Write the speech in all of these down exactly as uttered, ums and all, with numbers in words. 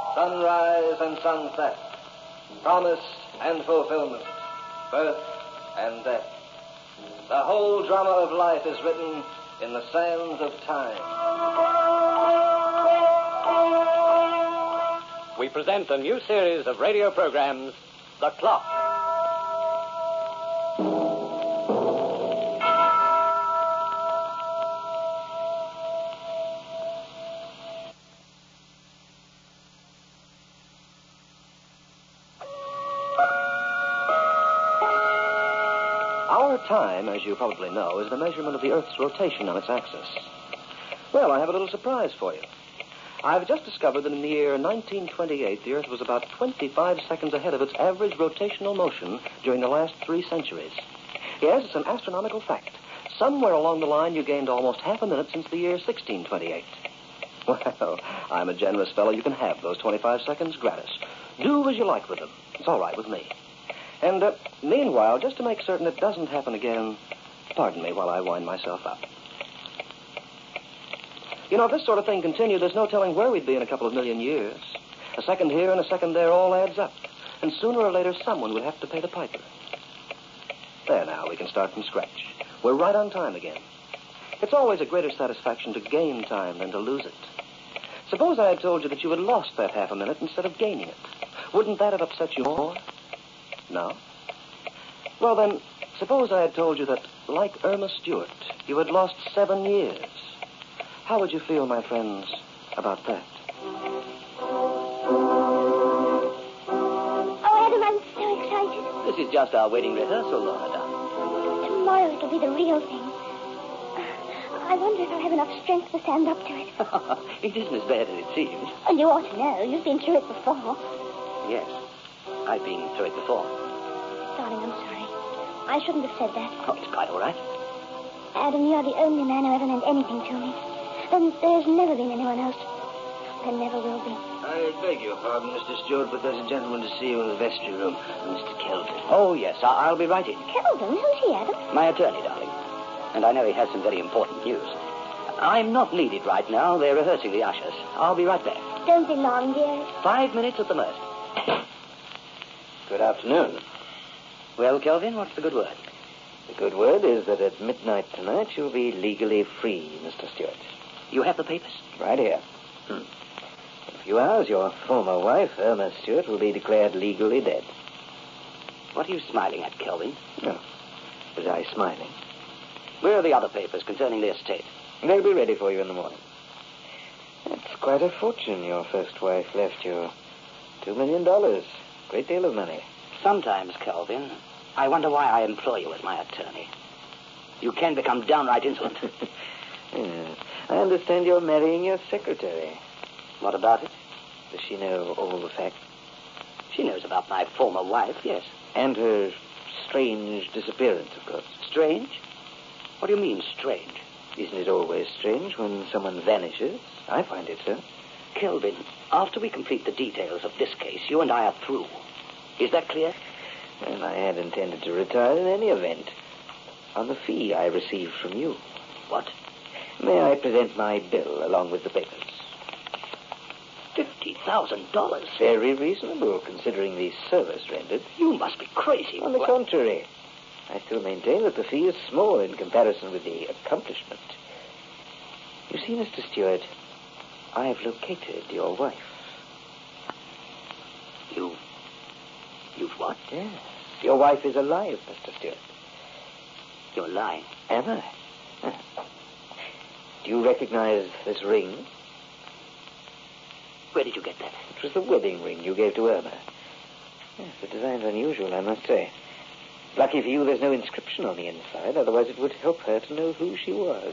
sunrise and sunset, promise and fulfillment, birth and death. The whole drama of life is written in the sands of time. We present a new series of radio programs, The Clock. Our time, as you probably know, is the measurement of the Earth's rotation on its axis. Well, I have a little surprise for you. I've just discovered that in the year nineteen twenty-eight, the Earth was about twenty-five seconds ahead of its average rotational motion during the last three centuries. Yes, it's an astronomical fact. Somewhere along the line, you gained almost half a minute since the year sixteen twenty-eight. Well, I'm a generous fellow. You can have those twenty-five seconds gratis. Do as you like with them. It's all right with me. And, uh, meanwhile, just to make certain it doesn't happen again, pardon me while I wind myself up. You know, if this sort of thing continued, there's no telling where we'd be in a couple of million years. A second here and a second there all adds up. And sooner or later, someone would have to pay the piper. There now, we can start from scratch. We're right on time again. It's always a greater satisfaction to gain time than to lose it. Suppose I had told you that you had lost that half a minute instead of gaining it. Wouldn't that have upset you more? No? Well, then, suppose I had told you that, like Irma Stewart, you had lost seven years. How would you feel, my friends, about that? Oh, Adam, I'm so excited. This is just our wedding rehearsal, Lorna, darling. Tomorrow it'll be the real thing. I wonder if I'll have enough strength to stand up to it. It isn't as bad as it seems. And you ought to know. You've been through it before. Yes, I've been through it before. Darling, I'm sorry. I shouldn't have said that. Oh, it's quite all right. Adam, you're the only man who ever meant anything to me. Then there's never been anyone else. There never will be. I beg your pardon, Mister Stewart, but there's a gentleman to see you in the vestry room, Mister Kelvin. Oh, yes, I- I'll be right in. Kelvin? Who's he, Adam? My attorney, darling. And I know he has some very important news. I'm not needed right now. They're rehearsing the ushers. I'll be right back. Don't be long, dear. Five minutes at the most. Good afternoon. Well, Kelvin, what's the good word? The good word is that at midnight tonight you'll be legally free, Mister Stewart. You have the papers? Right here. Hmm. In a few hours, your former wife, Irma Stewart, will be declared legally dead. What are you smiling at, Kelvin? No. Was I smiling? Where are the other papers concerning the estate? They'll be ready for you in the morning. That's quite a fortune your first wife left you. Two million dollars. Great deal of money. Sometimes, Kelvin, I wonder why I employ you as my attorney. You can become downright insolent. Yeah. I understand you're marrying your secretary. What about it? Does she know all the facts? She knows about my former wife, yes. And her strange disappearance, of course. Strange? What do you mean, strange? Isn't it always strange when someone vanishes? I find it so. Kelvin, after we complete the details of this case, you and I are through. Is that clear? Well, I had intended to retire in any event. On the fee I received from you. What? May I present my bill along with the papers? Fifty thousand dollars. Very reasonable, considering the service rendered. You must be crazy. On the What? contrary, I still maintain that the fee is small in comparison with the accomplishment. You see, Mister Stewart, I've located your wife. You... You've what? Yes. Your wife is alive, Mister Stewart. You're lying. Am I? Huh. Do you recognize this ring? Where did you get that? It was the wedding ring you gave to Irma. Yes, the design's unusual, I must say. Lucky for you, there's no inscription on the inside. Otherwise, it would help her to know who she was.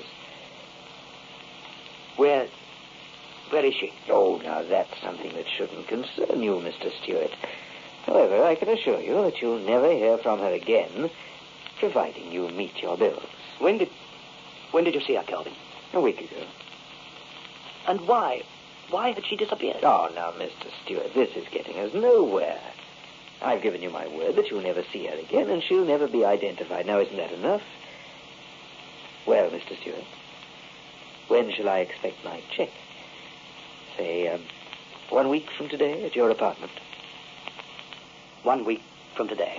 Where... Where is she? Oh, now, that's something that shouldn't concern you, Mister Stewart. However, I can assure you that you'll never hear from her again, providing you meet your bills. When did... When did you see her, Kelvin? A week ago. And why? Why had she disappeared? Oh, now, Mister Stewart, this is getting us nowhere. I've given you my word that you'll never see her again, and she'll never be identified. Now, isn't that enough? Well, Mister Stewart, when shall I expect my check? Say, um, One week from today at your apartment. One week from today.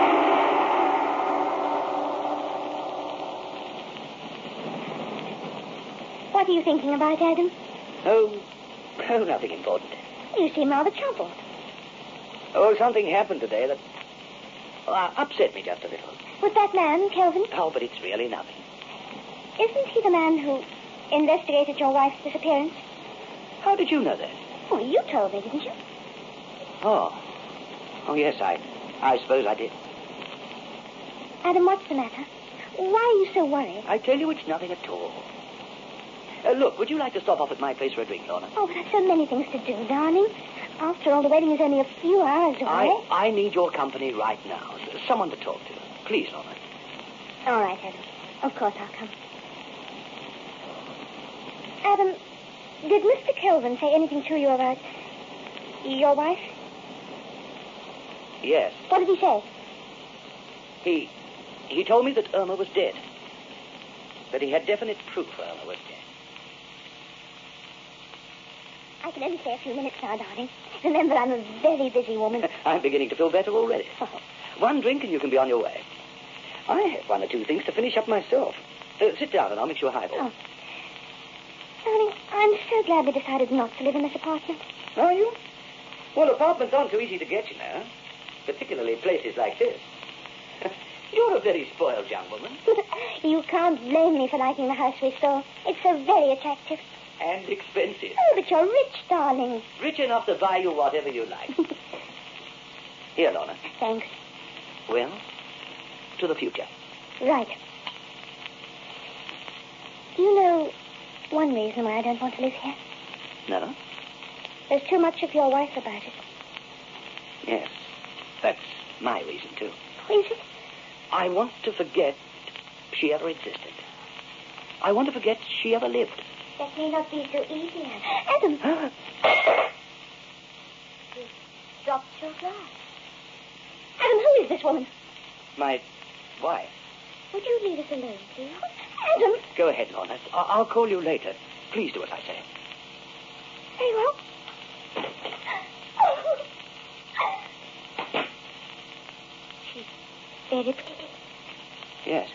What are you thinking about, Adam? Oh, oh, nothing important. You seem rather troubled. Oh, something happened today that uh, upset me just a little. Was that man, Kelvin? Oh, but it's really nothing. Isn't he the man who investigated your wife's disappearance? How did you know that? Oh, you told me, didn't you? Oh. Oh, yes, I, I suppose I did. Adam, what's the matter? Why are you so worried? I tell you, it's nothing at all. Uh, look, would you like to stop off at my place for a drink, Lorna? Oh, but I've so many things to do, darling. After all, the wedding is only a few hours away. I, I need your company right now. S- Someone to talk to. Please, Lorna. All right, Adam. Of course I'll come. Adam, did Mister Kelvin say anything to you about your wife? Yes. What did he say? He, he told me that Irma was dead. That he had definite proof Irma was dead. I can only stay a few minutes now, darling. Remember, I'm a very busy woman. I'm beginning to feel better already. Oh. One drink and you can be on your way. I have one or two things to finish up myself. Uh, sit down and I'll mix you a highball. Oh. Darling, I'm so glad we decided not to live in this apartment. Are you? Well, apartments aren't so easy to get, you know. Particularly places like this. You're a very spoiled young woman. You can't blame me for liking the house we saw. It's so very attractive. And expensive. Oh, but you're rich, darling. Rich enough to buy you whatever you like. Here, Lorna. Thanks. Well, to the future. Right. Do you know one reason why I don't want to live here? No? There's too much of your wife about it. Yes. That's my reason, too. Is it? I want to forget she ever existed. I want to forget she ever lived. That may not be so easy, Adam. Adam! You dropped your glass. Adam, who is this woman? My wife. Would you leave us alone, please? Adam! Go ahead, Lorna. I- I'll call you later. Please do as I say. Very well. She's very pretty. Yes.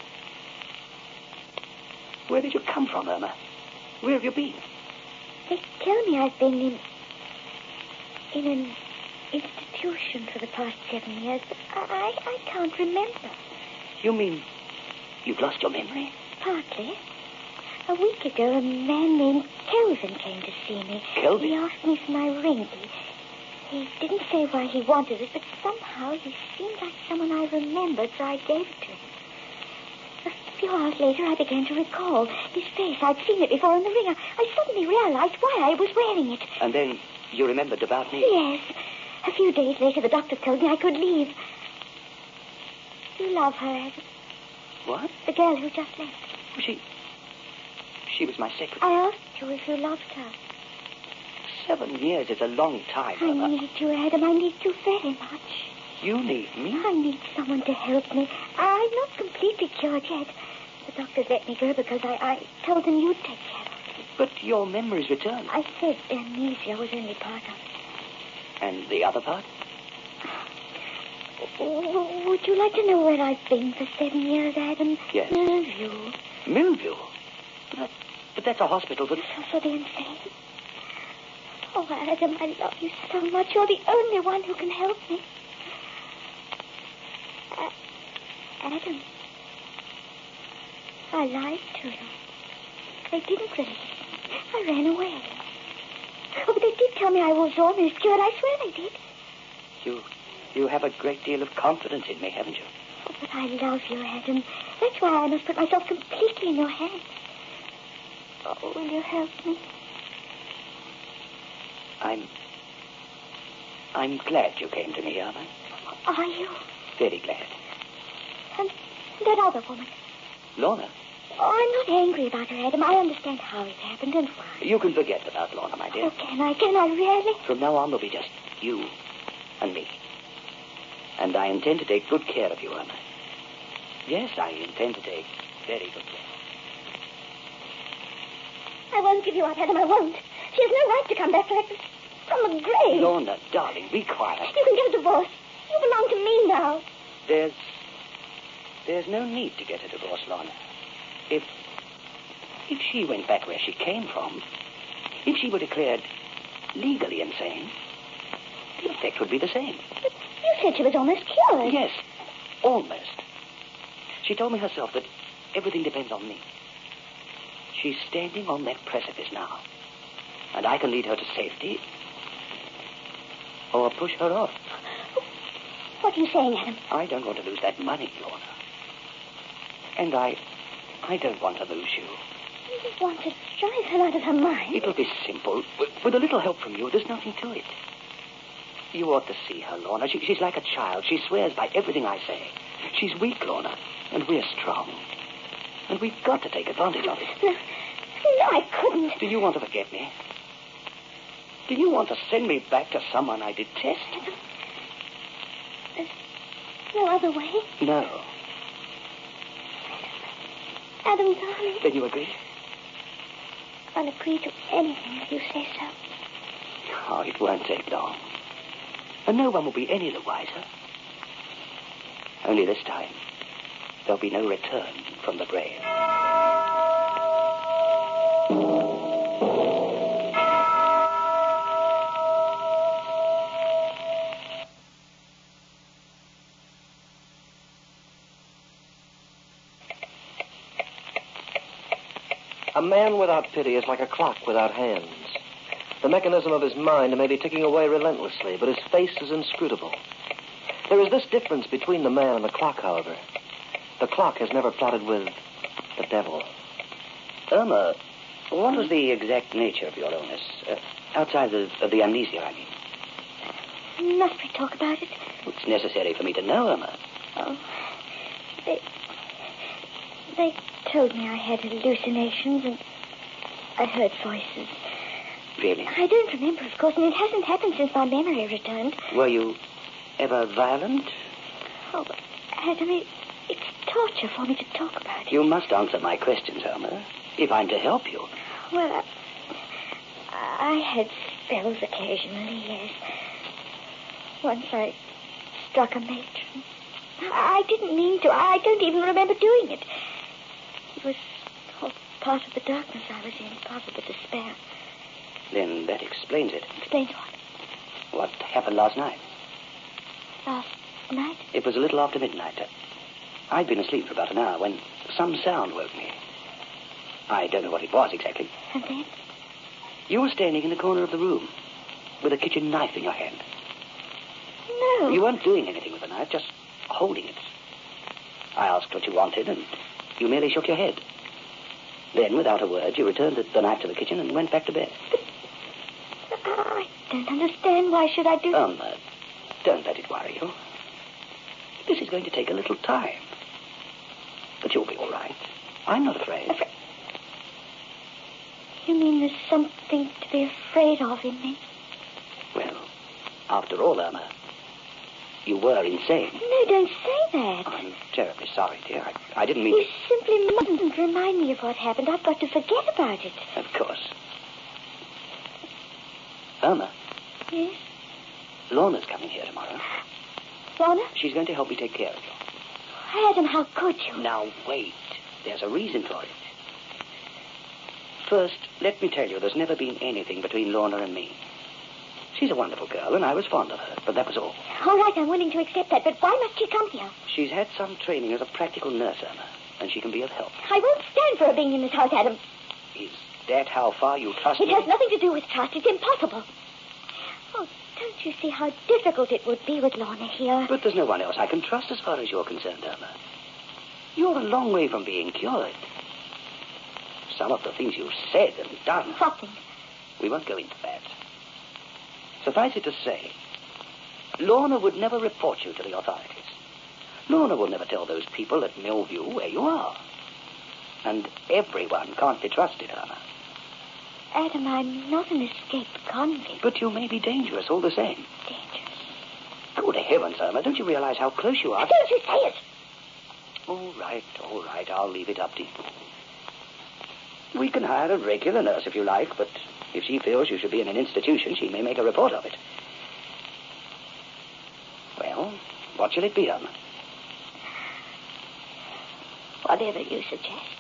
Where did you come from, Irma? Where have you been? They tell me I've been in... in an institution for the past seven years, but I, I can't remember. You mean you've lost your memory? Partly. A week ago, a man named Kelvin came to see me. Kelvin? He asked me for my ring. He, he didn't say why he wanted it, but somehow he seemed like someone I remembered, so I gave it to him. A few hours later, I began to recall his face. I'd seen it before in the ring. I, I suddenly realized why I was wearing it. And then you remembered about me? Yes. A few days later, the doctor told me I could leave. You love her, Adam. What? The girl who just left. She... She was my secretary. I asked you if you loved her. Seven years is a long time, I Irma. need you, Adam. I need you very much. You need me? I need someone to help me. I'm not completely cured yet. The doctors let me go because I, I told them you'd take care of me. But your memory's returned. I said amnesia was only part of it. And the other part? W- would you like to know where I've been for seven years, Adam? Yes. Millview. Millview? But, but that's a hospital for... For the insane. Oh, Adam, I love you so much. You're the only one who can help me. Uh, Adam, I lied to them. They didn't really. I ran away. Oh, but they did tell me I was almost cured. I swear they did. You... You have a great deal of confidence in me, haven't you? Oh, but I love you, Adam. That's why I must put myself completely in your hands. Oh, will you help me? I'm... I'm glad you came to me, Irma. Are you? Very glad. And that other woman? Lorna? Oh, I'm not angry about her, Adam. I understand how it happened and why. You can forget about Lorna, my dear. Oh, can I? Can I really? From now on, there'll be just you and me. And I intend to take good care of you, Irma. Yes, I intend to take very good care. I won't give you up, Adam. I won't. She has no right to come back like this. from the grave. Lorna, darling, be quiet. You can get a divorce. You belong to me now. There's... There's no need to get a divorce, Lorna. If... If she went back where she came from, if she were declared legally insane, the effect would be the same. But you said she was almost cured. Yes, almost. She told me herself that everything depends on me. She's standing on that precipice now. And I can lead her to safety or push her off. What are you saying, Adam? I don't want to lose that money, Lorna. And I... I don't want to lose you. You want to drive her out of her mind? It'll be simple. With, with a little help from you, there's nothing to it. You ought to see her, Lorna. She, she's like a child. She swears by everything I say. She's weak, Lorna, and we're strong. And we've got to take advantage of it. No, no, I couldn't. Do you want to forget me? Do you want to send me back to someone I detest? There's no other way. No. Adam, darling. Then you agree? I'll agree to anything if you say so. Oh, it won't take long. And no one will be any the wiser. Only this time, there'll be no return from the grave. A man without pity is like a clock without hands. The mechanism of his mind may be ticking away relentlessly, but his face is inscrutable. There is this difference between the man and the clock, however. The clock has never plotted with the devil. Irma, what was the exact nature of your illness? Uh, outside of, of the amnesia, I mean. Must we talk about it? It's necessary for me to know, Irma. Oh. They... They told me I had hallucinations and I heard voices. Really? I don't remember, of course, and it hasn't happened since my memory returned. Were you ever violent? Oh, Adam, it, it's torture for me to talk about it. You must answer my questions, Irma, if I'm to help you. Well, I, I had spells occasionally, yes. Once I struck a matron. I didn't mean to. I don't even remember doing it. It was all part of the darkness I was in, part of the despair. Then that explains it. Explains what? What happened last night? Last night? It was a little after midnight. I'd been asleep for about an hour when some sound woke me. I don't know what it was exactly. And then? You were standing in the corner of the room with a kitchen knife in your hand. No. You weren't doing anything with the knife, just holding it. I asked what you wanted, and you merely shook your head. Then, without a word, you returned the knife to the kitchen and went back to bed. But I don't understand. Why should I do... Um, uh, don't let it worry you. This is going to take a little time. But you'll be all right. I'm not afraid. Afraid? You mean there's something to be afraid of in me? Well, after all, Irma, you were insane. No, don't say that. I'm terribly sorry, dear. I, I didn't mean... You simply mustn't remind me of what happened. I've got to forget about it. Of course. Irma. Yes? Lorna's coming here tomorrow. Lorna? She's going to help me take care of you. Adam, how could you? Now, wait. There's a reason for it. First, let me tell you, there's never been anything between Lorna and me. She's a wonderful girl, and I was fond of her, but that was all. All right, I'm willing to accept that, but why must she come here? She's had some training as a practical nurse, Irma, and she can be of help. I won't stand for her being in this house, Adam. Is that how far you trust It me? has nothing to do with trust. It's impossible. Oh, don't you see how difficult it would be with Lorna here? But there's no one else I can trust as far as you're concerned, Irma. You're a long way from being cured. Some of the things you've said and done... What things? We won't go into that. Suffice it to say, Lorna would never report you to the authorities. Lorna will never tell those people at Millview where you are. And everyone can't be trusted, Irma. Adam, I'm not an escaped convict. But you may be dangerous all the same. Dangerous? Good heavens, Irma, don't you realize how close you are? Don't you say it! All right, all right, I'll leave it up to you. We can hire a regular nurse if you like, but If she feels you should be in an institution, she may make a report of it. Well, what shall it be, Alma? Whatever you suggest.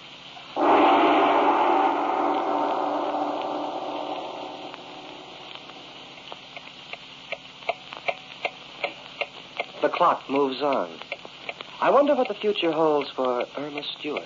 The clock moves on. I wonder what the future holds for Irma Stewart.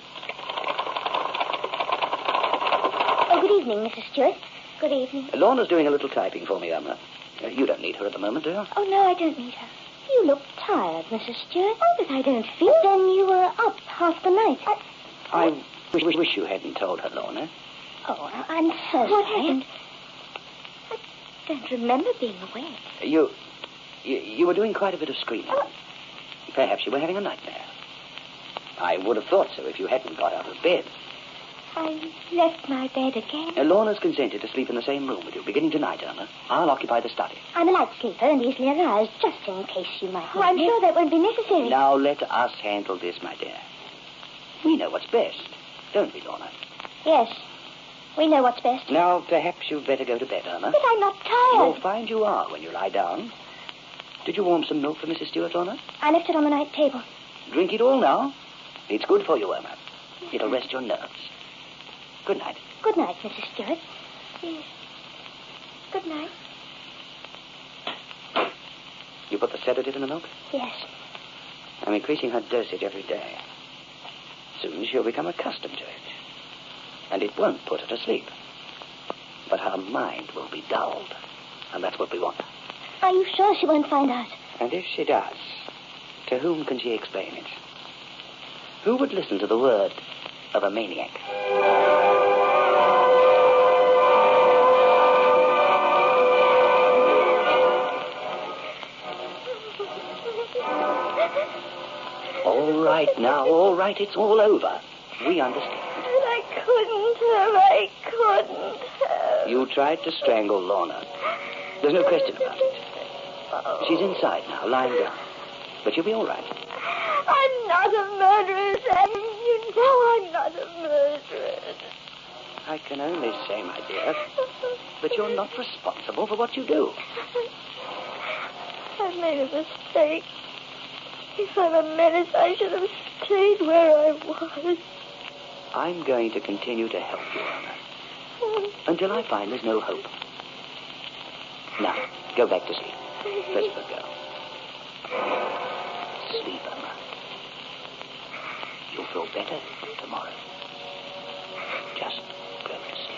Oh, good evening, Missus Stewart. Good evening. Lorna's doing a little typing for me, Alma. Uh, you don't need her at the moment, do you? Oh, no, I don't need her. You look tired, Missus Stewart. Oh, but I don't feel... But then you were up half the night. I, I wish, wish you hadn't told her, Lorna. Oh, I'm so What sorry. happened? I don't remember being awake. You, you, you were doing quite a bit of screaming. Oh. Perhaps you were having a nightmare. I would have thought so if you hadn't got out of bed. I left my bed again. Uh, Lorna's consented to sleep in the same room with you, beginning tonight, Irma. I'll occupy the study. I'm a light sleeper and easily aroused, just in case you might... Oh, I'm sure that won't be necessary. Now let us handle this, my dear. We know what's best, don't we, Lorna? Yes, we know what's best. Now, perhaps you'd better go to bed, Irma. But I'm not tired. You'll find you are when you lie down. Did you warm some milk for Missus Stewart, Lorna? I left it on the night table. Drink it all now. It's good for you, Irma. It'll rest your nerves. Good night. Good night, Missus Stewart. Yes. Good night. You put the sedative in the milk? Yes. I'm increasing her dosage every day. Soon she'll become accustomed to it. And it won't put her to sleep. But her mind will be dulled. And that's what we want. Are you sure she won't find out? And if she does, to whom can she explain it? Who would listen to the word of a maniac? All right now, all right, it's all over. We understand. But I couldn't have, I couldn't have. You tried to strangle Lorna. There's no question about it. Oh. She's inside now, lying down. But you'll be all right. I'm not a murderess, and you know I'm not a murderess. I can only say, my dear, that you're not responsible for what you do. I made a mistake. If I'm a menace, I should have stayed where I was. I'm going to continue to help you, Irma, until I find there's no hope. Now, go back to sleep. Rest of the girl. Sleep, Irma. You'll feel better tomorrow. Just go to sleep.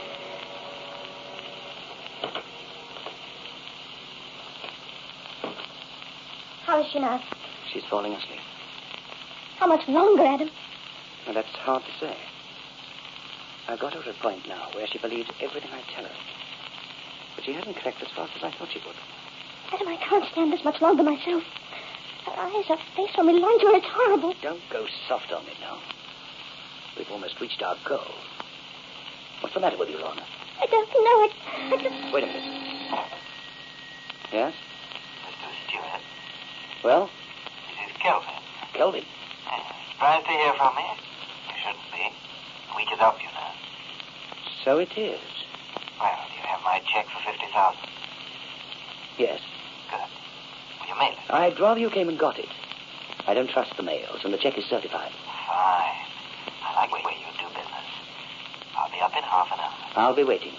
How is she now? She's falling asleep. How much longer, Adam? Well, that's hard to say. I've got her at a point now where she believes everything I tell her. But she hasn't cracked as fast as I thought she would. Adam, I can't stand this much longer myself. Her eyes, her face, when we lie to her, it's horrible. Don't go soft on me now. We've almost reached our goal. What's the matter with you, Lorna? I don't know. I, I just... Wait a minute. Yes? Mister Stewart. Well? This is Kelvin. Kelvin? Uh, surprised to hear from me? You shouldn't be. We could help you now. So it is. Well, do you have my check for fifty thousand dollars? Yes. Good. Will you mail it? I'd rather you came and got it. I don't trust the mails, and the check is certified. Fine. I like the way you do business. I'll be up in half an hour. I'll be waiting.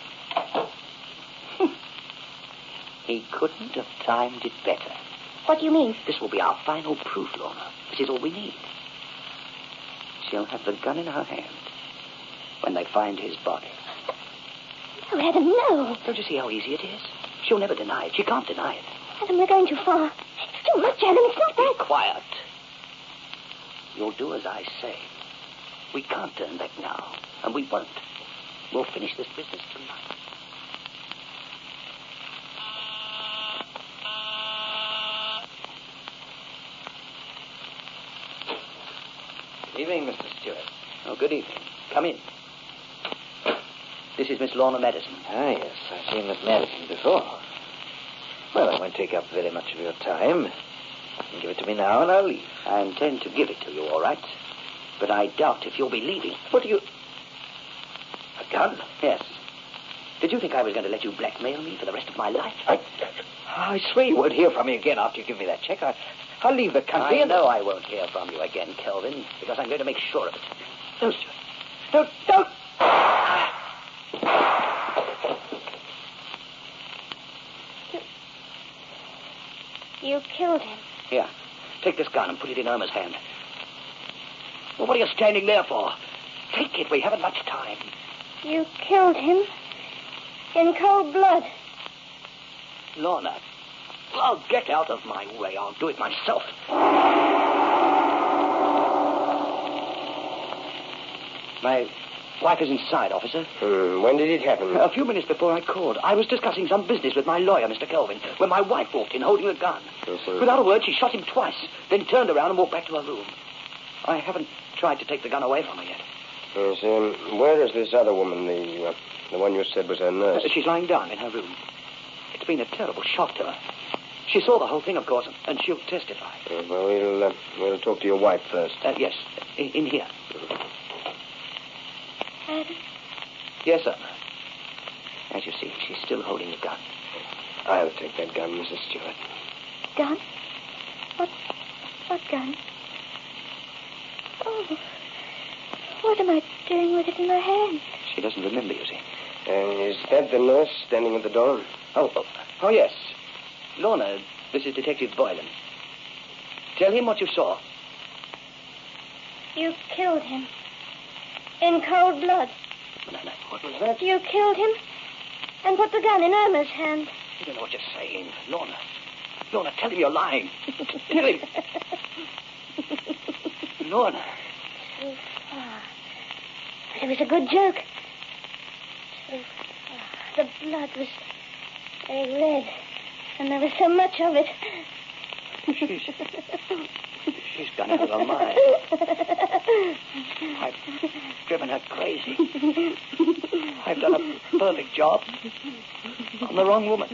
He couldn't have timed it better. What do you mean? This will be our final proof, Lorna. This is all we need. She'll have the gun in her hand when they find his body. No, Adam, no. Don't you see how easy it is? She'll never deny it. She can't deny it. Adam, we're going too far. It's too much, Adam. It's not that. Be quiet. You'll do as I say. We can't turn back now, and we won't. We'll finish this business tonight. Good evening, Mister Stewart. Oh, good evening. Come in. This is Miss Lorna Madison. Ah, yes. I've seen Miss Madison before. Well, I won't take up very much of your time. You can give it to me now, and I'll leave. I intend to give it to you, all right. But I doubt if you'll be leaving. What do you... A gun? Yes. Did you think I was going to let you blackmail me for the rest of my life? I, I swear you won't hear from me again after you give me that check. I, I'll leave the country. I and know I won't hear from you again, Kelvin, because I'm going to make sure of it. No, Stuart. Don't, don't. You killed him. Here, take this gun and put it in Irma's hand. Well, what are you standing there for? Take it. We haven't much time. You killed him in cold blood. Lorna, oh, get out of my way. I'll do it myself. My wife is inside, officer. Hmm. When did it happen? A few minutes before I called, I was discussing some business with my lawyer, Mister Kelvin, when my wife walked in holding a gun. Yes, sir. Without a word, she shot him twice, then turned around and walked back to her room. I haven't tried to take the gun away from her yet. Yes, um, where is this other woman, the uh, the one you said was her nurse? Uh, she's lying down in her room. It's been a terrible shock to her. She saw the whole thing, of course, and she'll testify. Uh, well, we'll, uh, we'll talk to your wife first. Uh, yes, in, in here. Adam? Yes, sir. As you see, she's still holding the gun. I'll take that gun, Missus Stewart. Gun? What? What gun? Oh, what am I doing with it in my hand? She doesn't remember, you see. And is that the nurse standing at the door? Oh, oh, oh yes. Lorna, this is Detective Boylan. Tell him what you saw. You killed him. In cold blood. No, no, what was that? You killed him and put the gun in Irma's hand. You don't know what you're saying. Lorna. Lorna, tell him you're lying. Tell him. Lorna. So far. But it was a good joke. So far. The blood was very red. And there was so much of it. She's... She's gone out of her mind. I've driven her crazy. I've done a perfect job on the wrong woman.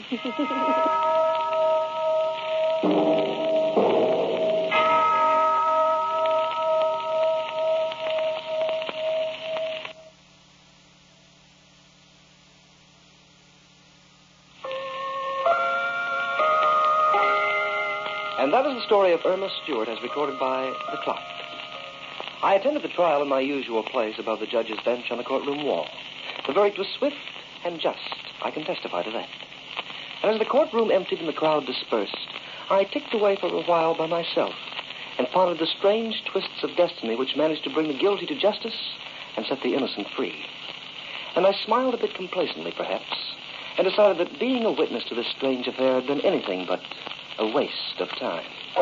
And that is the story of Irma Stewart as recorded by The Clock. I attended the trial in my usual place above the judge's bench on the courtroom wall. The verdict was swift and just. I can testify to that. And as the courtroom emptied and the crowd dispersed, I ticked away for a while by myself and pondered the strange twists of destiny which managed to bring the guilty to justice and set the innocent free. And I smiled a bit complacently, perhaps, and decided that being a witness to this strange affair had been anything but a waste of time.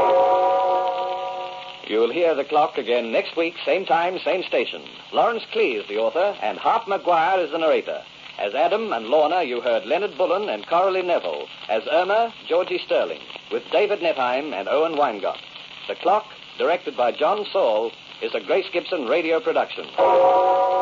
You'll hear The Clock again next week, same time, same station. Lawrence Klee is the author, and Hart McGuire is the narrator. As Adam and Lorna, you heard Leonard Bullen and Coralie Neville. As Irma, Georgie Sterling, with David Netheim and Owen Weingott. The Clock, directed by John Saul, is a Grace Gibson radio production.